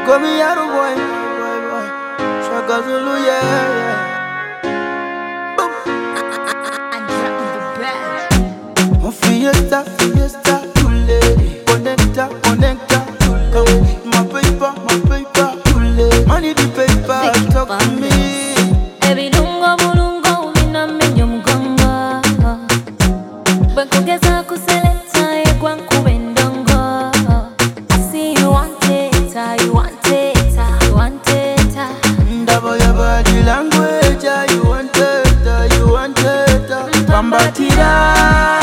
call me Yaro boy, boy. Shaka Zulu, yeah. Fiesta, fiesta, you lady. Connecta, connecta, you lady. My paper, you lady. Money the paper, talk to me. Every lungo bulungo mina menyo mgongo. Bakugeza kuseleta ye kwangu bendongo. I see you want it, you want it, you want it. Ndabo ya body language, you want it, you want it. Pambatira.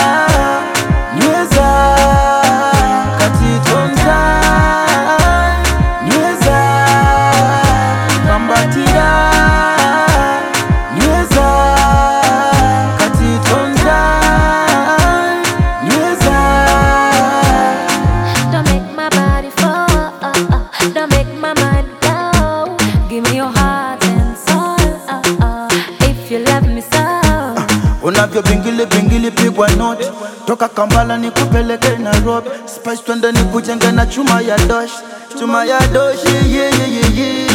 Unavyo bingili pigwa note. Toka Kampala ni kupeleke Nairobi. Spice twende ni kujenge na chuma ya dosh, yeah.